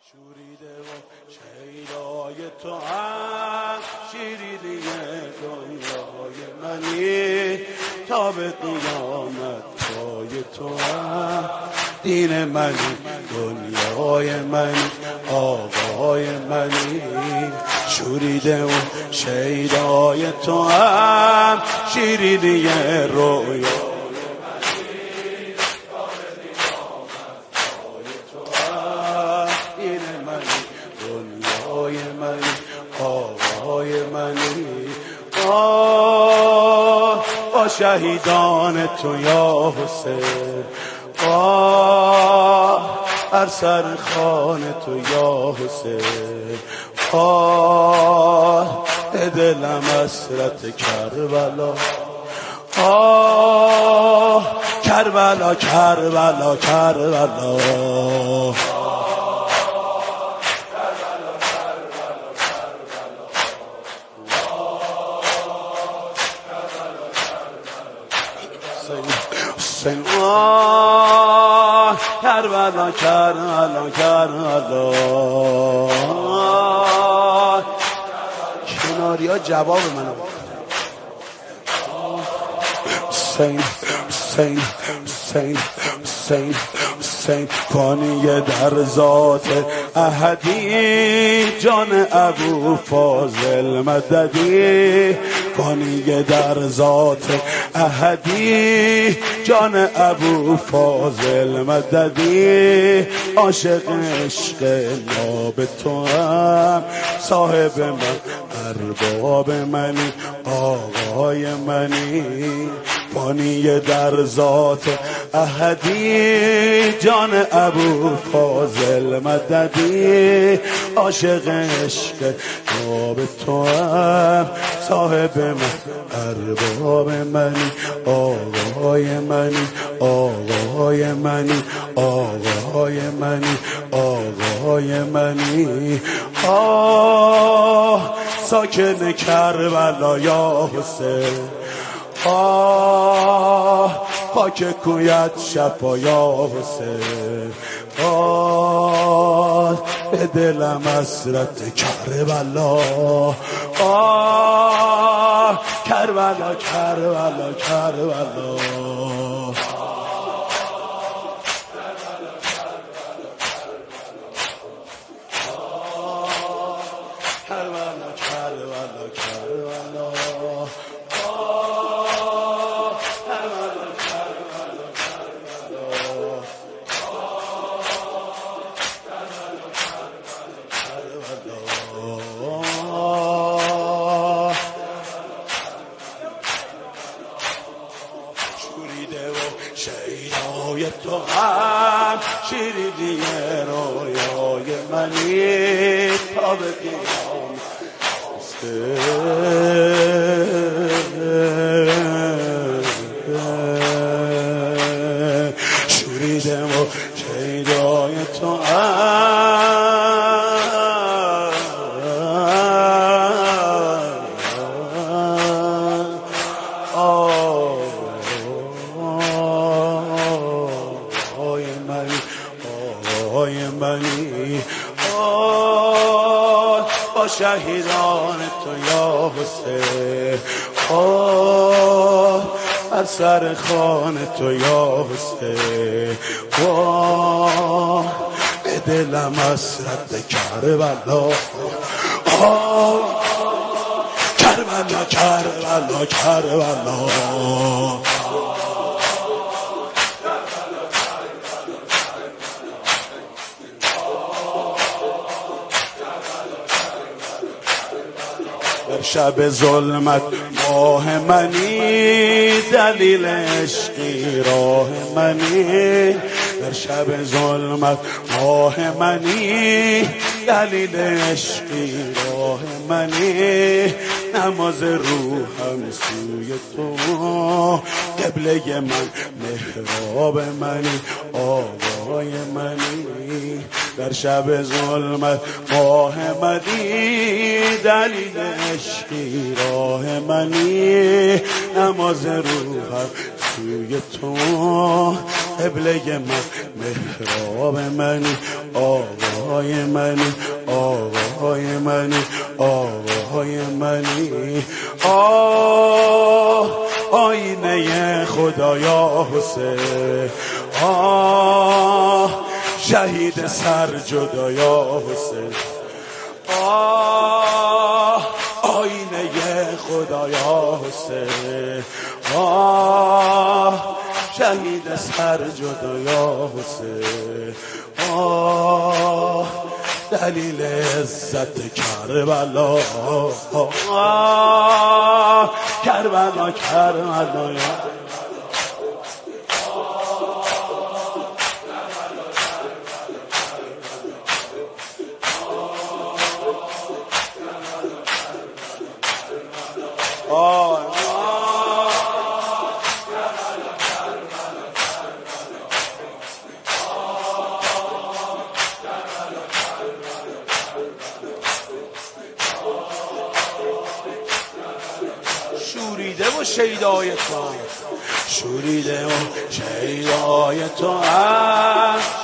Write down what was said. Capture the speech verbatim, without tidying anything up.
شوریده و شیدای تو هم شیرینی دنیای منی، تا به قیامت پای تو هم دین منی، دنیای منی، آقای منی. شوریده و شیدای تو هم شیرینی رویا شهیدان تو یا حسین، آه هر سر خانه تو یا حسین، آه دلم حسرت کربلا، آه کربلا کربلا کربلا. آه کربلا کربلا کربلا. کناری ها جواب منو حسین حسین حسین حسین حسین فانی در ذات احدی، جان ابو فاضل مددی. فانی در ذات احدی، جان ابو فاضل مددی. عاشق عشق ناب تو هم، صاحب من ارباب منی، آقای منی. فانی در ذات احدی، جان ابو فاضل مددی. عاشق عشق ناب تو هم، صاحب من ارباب منی، آقای منی، آقای منی، آقای منی، آقای منی. آه ساکن کربلا یا حسین، آه خاک کویت شفا یا حسین، آه دلم حسرت کربلا، آه کربلا کربلا کربلا. کربلا کربلا کربلا. شیدای تو هم شیرینی رویای منی، تا به قیامت شوریده و شیدای تو منی. آه با شهیدان تو یا حسین، آه هر سر خانه تو یا حسین، آه به دلم حسرت کربلا، آه کربلا کربلا کربلا. در شب ظلمت ماه منی، دلیل عشقی راه منی. در شب ظلمت ماه منی، دلیل عشقی راه منی. نماز روحم سوی تو، قبله من محراب منی، آقای منی. در شب ظلمت ماه منی، دلیل عشقی راه منی. نماز روحم سوی تو، قبله من محراب منی، آقای آقای منی آقای منی آقای منی آه آینه خدایا حسین آه شهید سر جدایا حسین آه آینه خدایا حسین آه شهید سر جدایا حسین آه دلیل عزت کربلا آه کربلا کربلا آه شوریده و شیدای تو شوریده و شیدای تو هست